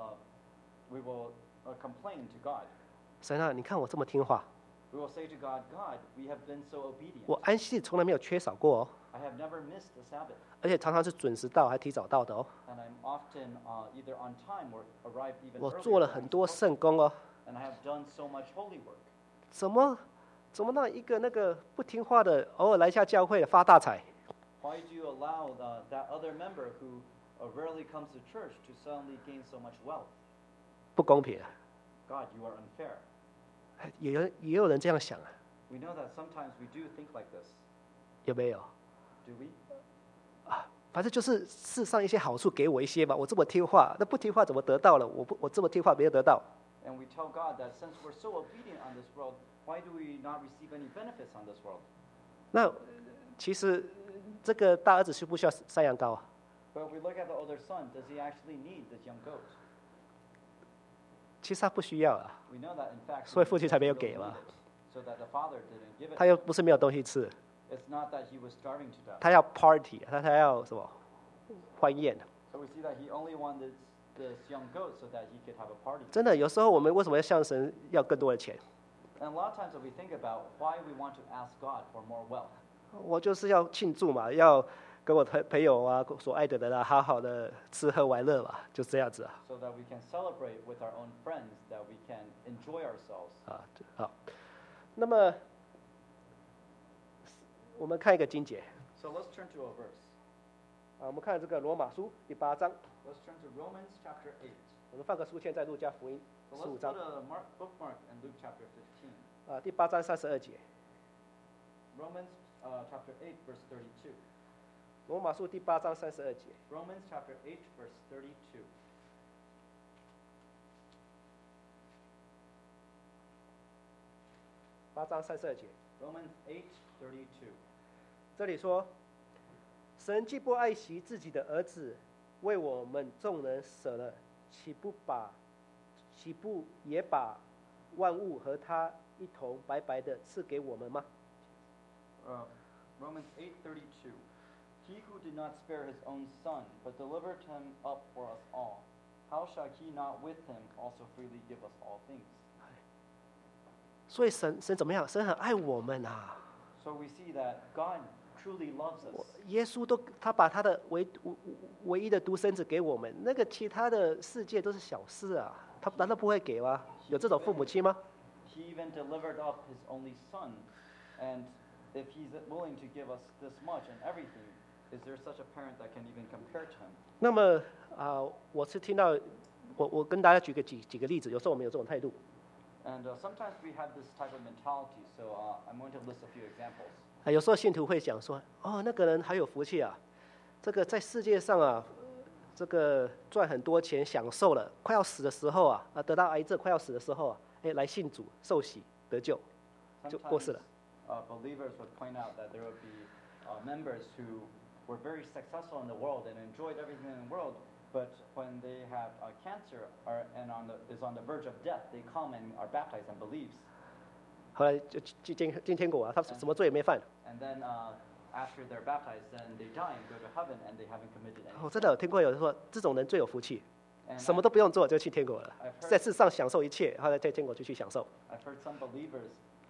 complain to God. 神啊，你看我这么听话， We will say to God, God, we have been so obedient. 我安息日从来没有缺少过哦， I have never missed the Sabbath, 而且常常是准时到，还提早到的哦。 and I'm often either on time or arrive even 我 earlier 做了 than 很 I'm 多 supposed to. 圣工哦， And I have done so much holy work. 怎么让一个那个不听话的偶尔来一下教会的发大财？ Why do you allow that other member who rarely comes to church to suddenly gain so much wealth? 不公平啊！ God, you are unfair. 也有人这样想啊， We know that sometimes we do think like this. 有没有？ Do we? 反正就是世上一些好处给我一些吧，我这么听话，那不听话怎么得到了？我这么听话没有得到。 And we tell God that since we're so obedient on this world, why do we not receive any benefits on this world? 那其实这个大儿子需不需要山羊羔啊？ But if we look at the older son, does he actually need this young goat? 其实他不需要啊， We know that in fact, 所以父亲才没有 he 给 really 嘛。 needed it, so that the father didn't give it. 他又不是没有东西吃， It's not that he was starving to death. 他要 party， 他要什么欢宴？ So we see that he only wanted this young goat so that he could have a party. 真的，有时候我们为什么要向神要更多的钱？ And a lot of times if we think about why we want to ask God for more wealth, 我就是要庆祝嘛，要跟我朋友啊、所爱的人啊，好好的吃喝玩乐嘛，就这样子啊。 so that we can celebrate with our own friends, that we can enjoy ourselves. 啊，好。那么我们看一个经节 So let's turn to a verse. 啊，我们看这个罗马书第8章， Let's turn to Romans chapter 8. 我们放个书签在路加福音 So 15 let's 章 put a bookmark in Luke chapter 15. 啊，第8章32节， Romans chapter 8, verse 32. 罗马书第8章32节。 Romans chapter 8, verse 32. 8章32节， Romans 8, 32. 这里说，神既不爱惜自己的儿子，为我们众人舍了，岂不也把万物和他一同白白的赐给我们吗？ Romans 8:32. He who did not spare his own son, but delivered him up for us all, how shall he not with him also freely give us all things? 所以神怎么样？神很爱我们啊！ So we see that God truly loves us. 耶稣他把他的唯一的独生子给我们，那个其他的世界都是小事啊，他难道不会给吗？有这种父母亲吗？ He even delivered up his only son, and if he's willing to give us this much and everything, is there such a parent that can even compare to him? 那么我是听到，我跟大家举几个例子，有时候我们有这种态度。 And sometimes we have this type of mentality, so I'm going to list a few examples. 有时候信徒会讲说，哦，那个人还有福气啊，这个在世界上啊，这个赚很多钱享受了，快要死的时候啊，得到癌症快要死的时候啊，来信主受洗得救，就过世了。 Believers would point out that there would be members who were very successful in the world and enjoyed everything in the world, but when they have cancer and is on the verge of death, they come and are baptized and believes. 后来就进天国啊，他什么罪也没犯。 And then after they're baptized, then they die and go to heaven, and they haven't committed any. 我真的有听过有人说，这种人最有福气，什么都不用做就去天国了，在世上享受一切，后来在天国就去享受。 I've heard some believers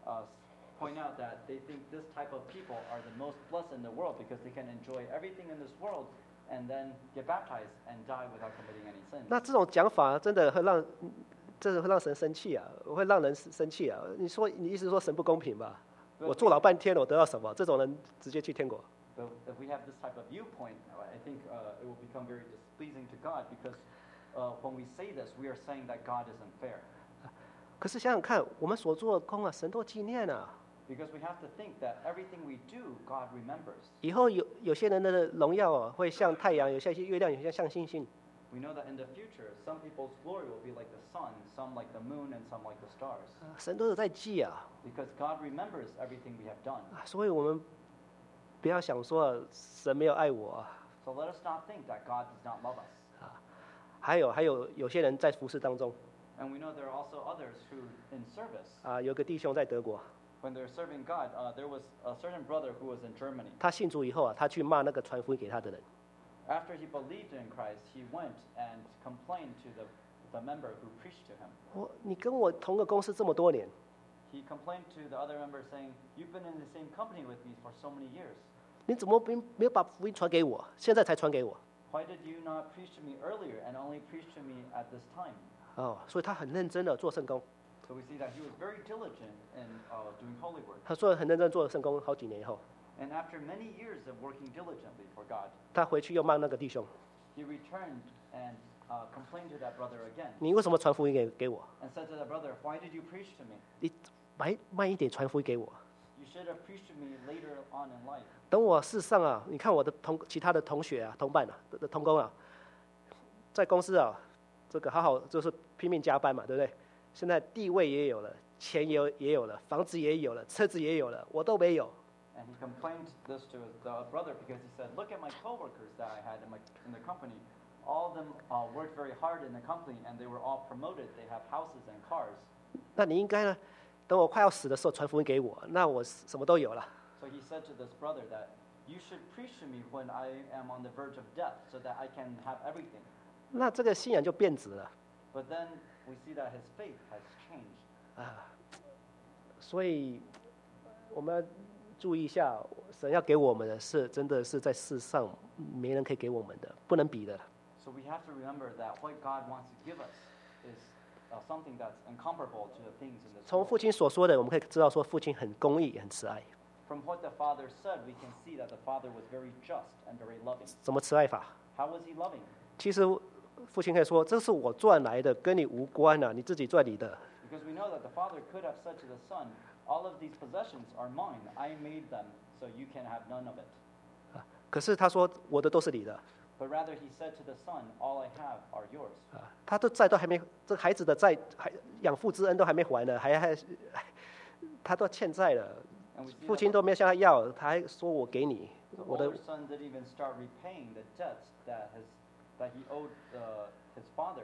point out that they think this type of people are the most blessed in the world because they can enjoy everything in this world and then get baptized and die without committing any sins. 那这种讲法真的会让神生气啊，会让人生气啊！你意思是说神不公平吧？我坐老半天了，我得到什么？这种人直接去天国。 But if we have this type of viewpoint, I think it will become very displeasing to God because when we say this, we are saying that God isn't fair. 可是想想看，我们所做的工啊，神都纪念啊。 Because we have to think that everything we do, God remembers. 以后有些人的荣耀啊，会像太阳，有些月亮，有些像星星。 We know that in the future, some people's glory will be like the sun, some like the moon, and some like the stars. 神都有在记啊， Because God remembers everything we have done. 所以我们不要想说神没有爱我啊。 So let us not think that God does not love us. 还有些人在服侍当中 And we know there are also others who, in service, 有个弟兄在德国， when they're serving God, there was a certain brother who was in Germany. 他信主以后啊，他去骂那个传福音给他的人。 After he believed in Christ, he went and complained to the member who preached to him. 你跟我同个公司这么多年， He complained to the other member saying, "You've been in the same company with me for so many years. 你怎么没有把福音传给我？现在才传给我。 Why did you not preach to me earlier and only preach to me at this time?" 所以他很认真的做圣工， So we see that he was very diligent in doing holy work. 他做很认真做圣工，好几年以后， And after many years of working diligently for God, 他回去又骂那个弟兄， he returned and complained to that brother again 你为什么传福音给我？ and said to the brother, "Why did you preach to me? 你慢一点传福音给我。 You should have preached to me later on in life." 等我世上啊，你看我的其他的同学啊、同伴啊、同工啊，在公司啊，这个好好就是拼命加班嘛，对不对？现在地位也有了，钱也有了，房子也有了，车子也有了，我都没有。 And he complained this to the brother because he said, "Look at my coworkers that I had in the company. All of them worked very hard in the company, and they were all promoted. They have houses and cars." 那你应该呢，等我快要死的时候传福音给我，那我什么都有了。 So he said to this brother that you should preach to me when I am on the verge of death, so that I can have everything. 那这个信仰就变质了 But then we see that his faith has changed. 啊。所以我们要注意一下，神要给我们的是真的是在世上没人可以给我们的，不能比的。 So we have to remember that what God wants to give us is something that's incomparable to the things in this 从 world. 父亲所说的，我们可以知道说父亲很公义、很慈爱。 From what the Father said, we can see that the Father was very just and very loving. 怎么慈爱法？ How was he loving? 其实父亲可以说：“这是我赚来的，跟你无关啊，你自己赚你的。 Because we know that the Father could have said to the Son, all of these possessions are mine. I made them, so you can have none of it. ” 可是他说：“我的都是你的。 But rather he said to the Son, all I have are yours. ” 他的债都还没，这孩子的债还养父之恩都还没还呢，他都欠债了。 And we see 父 that 亲都没有向他要，他还说我给你， the 我的 older son didn't even start repaying the debts that he owed his father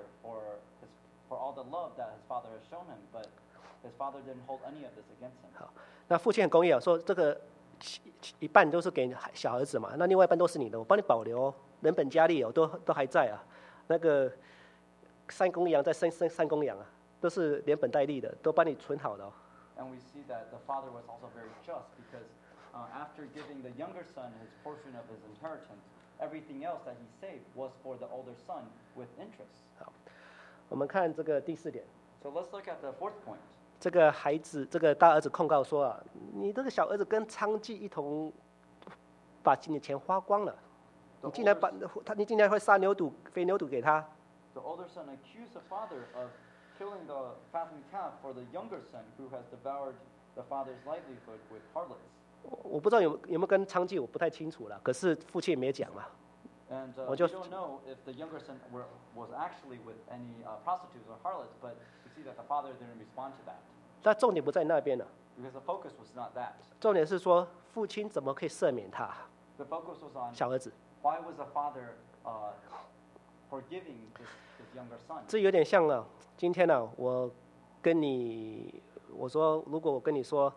for all the love that his father has shown him. But his father didn't hold any of this against him. 那父亲很公义啊，说这个一半都是给小儿子嘛，那另外一半都是你的，我帮你保留哦，人本家利哦，都还在啊。那个三公羊再生三公羊啊，都是连本带利的，都帮你存好了哦。 And we see that the father was also very just because after giving the younger son his portion of his inheritance, everything else that he saved was for the older son with interest. 好，我们看这个第4点， So let's look at the fourth point. 这个孩子，这个大儿子控告说啊，你这个小儿子跟娼妓一同把你的钱花光了，你竟然会杀牛犊、肥牛犊给他。 The older son accused the father of killing the fattened calf for the younger son who has devoured the father's livelihood with harlots. 我不知道有没有跟娼妓，我不太清楚了。可是父亲也没讲嘛。 And we 我就 don't know if the younger son was actually with any prostitutes or harlots, but we see that the father didn't respond to that 但重点不在那边了， because the focus was not that. 重点是说父亲怎么可以赦免他 The focus was on 小儿子？ why was the father forgiving this younger son. 这有点像了。今天呢、我跟你我说，如果我跟你说，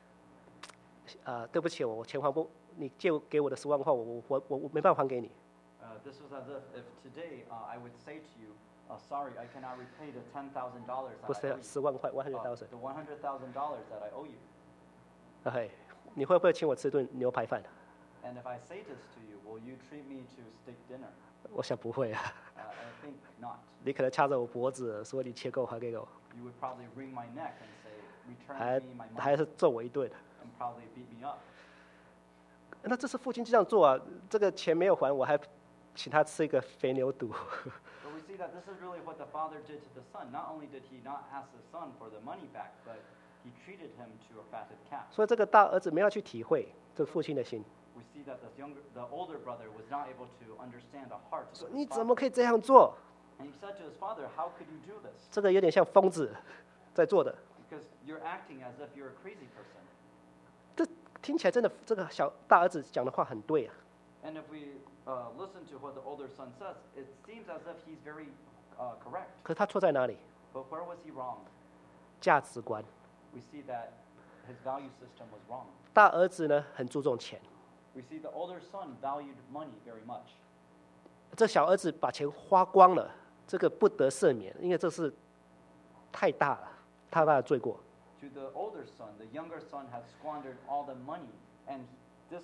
对不起，我钱还不，你借给我的10万块，我没办法还给你。 This was as if today I would say to you, sorry, I cannot repay the $10,000 that 不 I 是 owe you. 10万块，100,000。 The $100,000 that I owe you. 嘿，你会不会请我吃顿牛排饭？ And if I say this to you, will you treat me to steak dinner? 我想不会啊， I think not. 你可能掐着我脖子说你钱够还给我， You would probably wring my neck and say, return 还 me my 还 money, 是揍我一顿。 and probably beat me up. 那这是父亲这样做啊，这个钱没有还，我还请他吃一个肥牛肚。 But we see that this is really what the father did to the son. Not only did he not ask the son for the money back, but he treated him to a fatted calf. 所以这个大儿子没有去体会这个父亲的心， We see that the older brother was not able to understand the heart 说 of 你 his 怎么 father. 可以这样做？ And he said to his father, how could you do this? 这个有点像疯子在做的。 Because you're acting as if you're a crazy person. 这听起来真的，这个大儿子讲的话很对啊。 And if we listen to what the older son says, it seems as if he's very correct. 可是他错在哪里？ But where was he wrong? 价值观。 We see that his value system was wrong. 大儿子呢很注重钱， We see the older son valued money very much. 这小儿子把钱花光了，这个不得赦免，因为这是太大了，太大的罪过。 To the older son, the younger son had squandered all the money, and this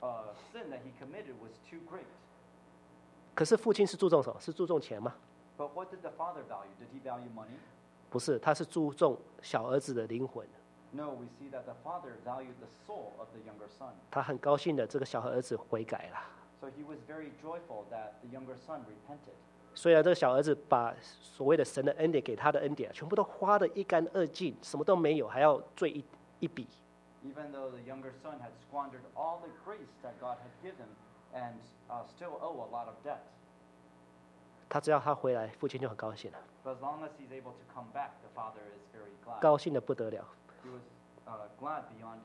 sin that he committed was too great. 可是父亲是注重什么？是注重钱吗？ But what did the father value? Did he value money? 不是，他是注重小儿子的灵魂。 No, we see that the father valued the soul of the younger son. 他很高兴的，这个小儿子悔改了。 So he was very joyful that the younger son repented. 虽然这个小儿子把所谓的神的恩典给他的恩典，全部都花得一干二净，什么都没有，还要罪一笔。 Even though the younger son had squandered all the grace that God had given and still owe a lot of debt. 他只要他回来，父亲就很高兴了， But as long as he's able to come back, the father is very glad. 高兴的不得了。 He was glad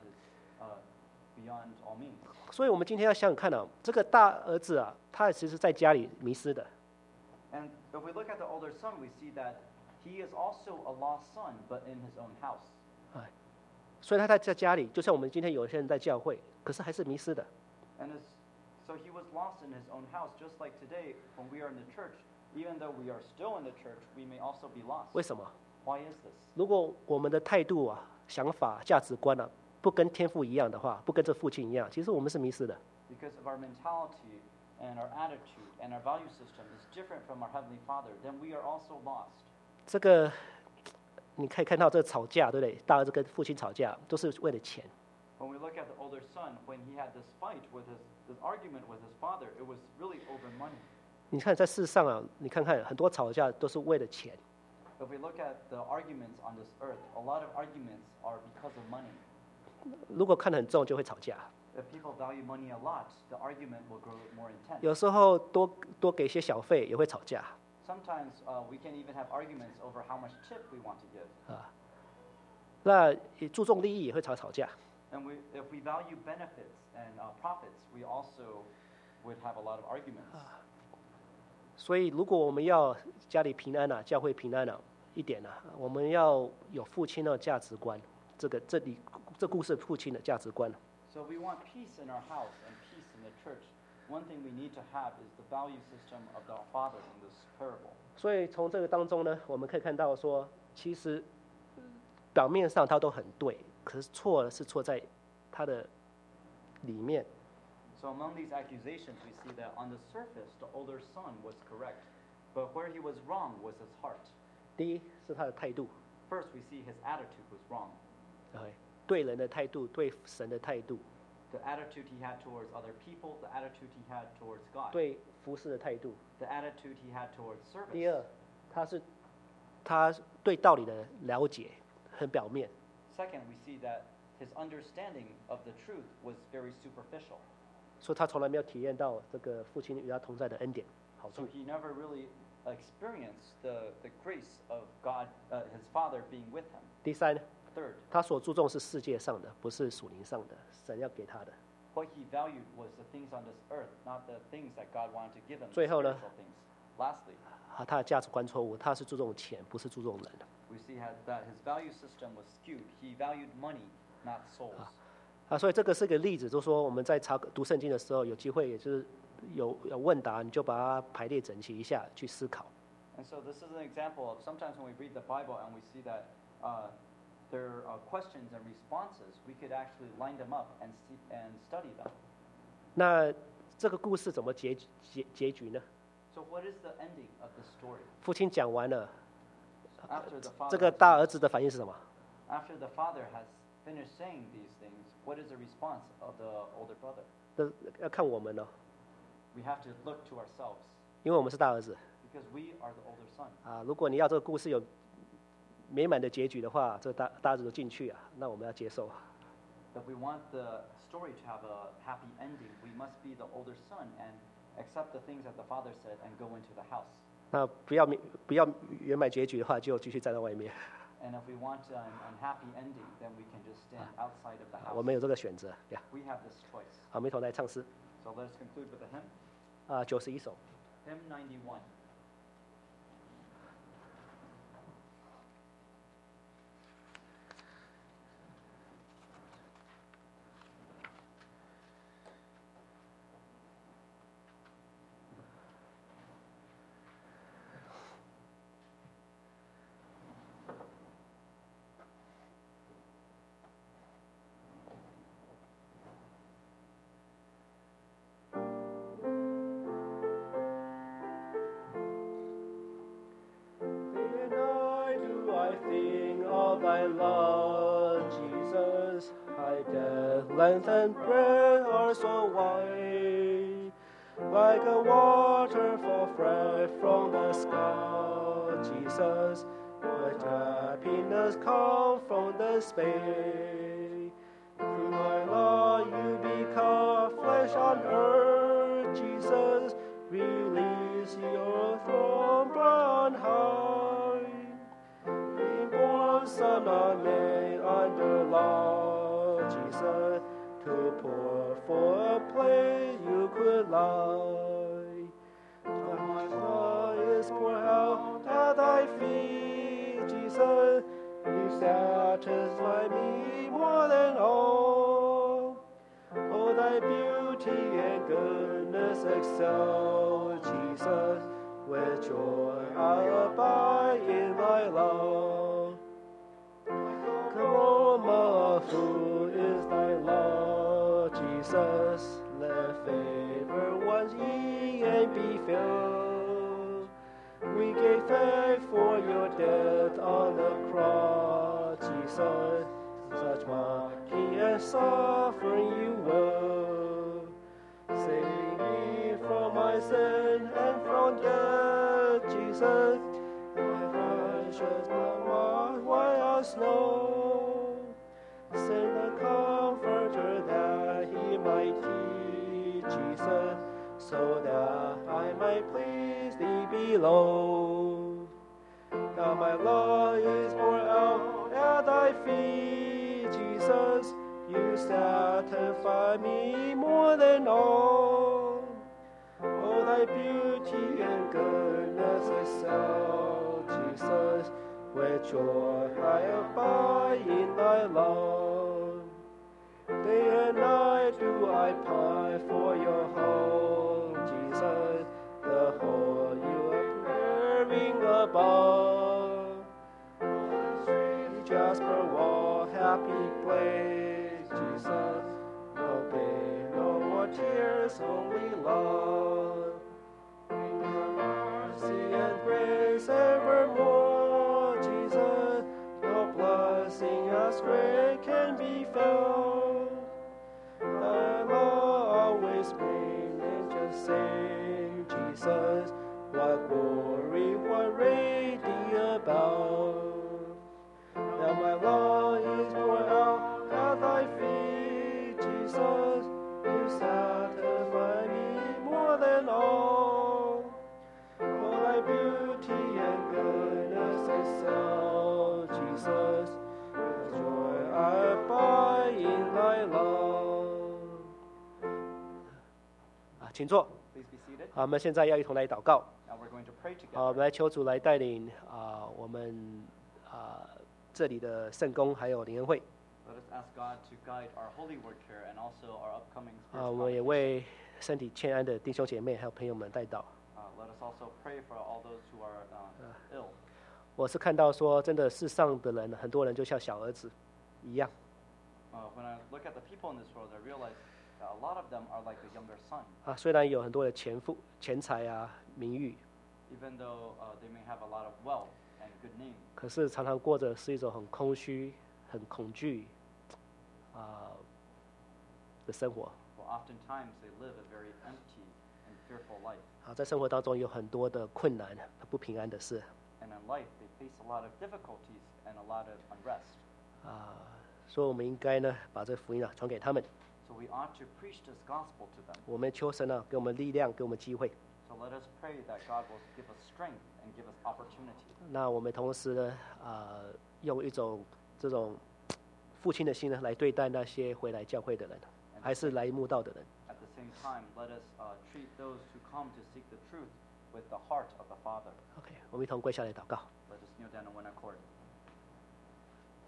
beyond all means. 所以我们今天要想想看啊，这个大儿子啊，他其实在家里迷失的。 And if we look at the older son, we see that he is also a lost son, but in his own house. 所以他在家里，就像我们今天有些人在教会，可是还是迷失的。 And so he was lost in his own house, just like today when we are in the church. Even though we are still in the church, we may also be lost. 为什么？ Why is this? 如果我们的态度啊、想法、价值观啊，不跟天父一样的话，不跟这父亲一样，其实我们是迷失的。 Because of our mentality and our attitude and our value system is different from our Heavenly Father, then we are also lost. 这个你可以看到，这吵架，对不对？大儿子跟父亲吵架，都是为了钱。 When we look at the older son, when he had this fight with this argument with his father, it was really over money. 你看在世上啊，你看看很多吵架都是为了钱。 If we look at the arguments on this earth, a lot of arguments are because of money. 如果看得很重，就会吵架。 If people value money a lot, the argument will grow more intense. 有时候多给一些小费也会吵架。 Sometimes we can even have arguments over how much tip we want to give. 那也注重利益也会吵架。 And if we value benefits and profits, we also would have a lot of arguments. 所以，如果我们要家里平安啊，教会平安啊，一点啊，我们要有父亲的价值观。这故事父亲的价值观。 So we want peace in our house and peace in the church. One thing we need to have is the value system of our Father in this parable. 所以从这个当中呢，我们可以看到说，其实表面上他都很对，可是错了是错在他的里面， So among these accusations, we see that on the surface, the older son was correct, but where he was wrong was his heart. 第一是他的态度， First, we see his attitude was wrong. 对人的态度，对神的态度， The attitude he had towards other people, the attitude he had towards God, 对服侍的态度。 the attitude he had towards 第 service. 二，他对道理的了解很表面， Second, we see that his understanding of the truth was very superficial. 所以他从来没有体验到这个父亲与他同在的恩典好 So 处。 he never really experienced the grace of God, his father being with him. 第三， Third, 他所注重是世界上的，不是属灵上的，神要给他的。 what he valued was the things on this earth, not the things that God wanted to give him, the 最后呢？ spiritual things. Lastly, 他的价值观错误，他是注重钱，不是注重人。 we see that his value system was skewed. He valued money, not souls. 所以这个是个例子，就是说我们在读圣经的时候，有机会也就是有问答，你就把它排列整齐一下去思考。 And so this is an example of sometimes when we read the Bible and we see that there are questions and responses, we could actually line them up and study them. 那这个故事怎么结局呢？ So what is the ending of the story? 父亲讲完了， After the father 这个大儿子的反应是什么？ after the father has finished saying these things, what is the response of the older brother? 这要看我们了， We have to look to ourselves 因为我们是大儿子 because we are the older son. 啊。如果你要这个故事有美满的结局的话，这大儿子都进去啊，那我们要接受。 If we want the story to have a happy ending, we must be the older son and accept the things that the father said and go into the house. 那不要圆满结局的话，就继续站在外面。 And if we want an unhappy ending, then we can just stand outside of the 我 house. 们有这个选择呀。 We have this choice. 好，我们一同来唱诗 So let us conclude with a hymn. 91首。 Hymn 91. Thy love, Jesus, thy death, length, and breadth are so wide, like a waterfall fresh from the sky, Jesus, what happiness comes from the space. Through thy law you become flesh on earth, Jesus, release your throne on high. Son of man under law, Jesus, to pour for a place you could lie. My law is poured out at thy feet, Jesus, you satisfy me more than all. Oh, thy beauty and goodness excel, Jesus, with joy I abide in thy love. Food is thy law, Jesus. Let favor ones eat and be filled. We gave thanks for your death on the cross, Jesus. Such mighty and suffering you were. Save me from my sin and from death, Jesus. My righteousness was white as snow. Send the Comforter that he might teach, Jesus, so that I might please thee below. Now my law is poured out at thy feet, Jesus, you satisfy me more than all. Oh, thy beauty and goodness excel, Jesus, with joy I abide in thy love. Day and night do I pine for your home, Jesus, the whole you are preparing above. Jasper wall, happy place, Jesus, no tears, only love. In your mercy and grace evermore, Jesus, no blessing as great can be found. Thy law always reign and just save, Jesus, what glory, what radiant above. Now my law is poured out at thy feet, Jesus, you satisfy me more than all. For thy beauty and goodness excel, Jesus, with joy I abide in thy love. 请坐。 Please be seated. 好，我们现在要一同来祷告。 Now we're going to pray 好，我 together. 们来求主来带领我们这里的圣工还有灵恩会。 Let us ask God to guide our holy work here and also our upcoming 我 spiritual 们也 convocation. 为身体欠安的弟兄姐妹还有朋友们代祷。 Let us also pray for all those who are ill. 我是看到说，真的世上的人，很多人就像小儿子一样， When I look at the people in this world, I realize that a lot of them are like a younger son. 虽然有很多的钱财啊、名誉， Even though they may have a lot of wealth and good name, 可是常常过着是一种很空虚、很恐惧的生活。 well, oftentimes they live a very empty and fearful life. 在生活当中有很多的困难、不平安的事。 And in life, they face a lot of difficulties and a lot of unrest. 所以我们应该呢，把这福音传给他们。 So we ought to preach this gospel to them. 我们求神给我们力量，给我们机会。 So let us pray that God will give us strength and give us opportunity. 那我们同时呢，用一种这种父亲的心呢，来对待那些回来教会的人，还是来慕道的人。 At the same time, let us treat those who come to seek the truth with the heart of the Father. OK， 我们一同跪下来祷告。 Let us kneel down in one accord.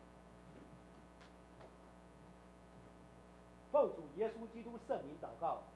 奉主耶稣基督圣名祷告。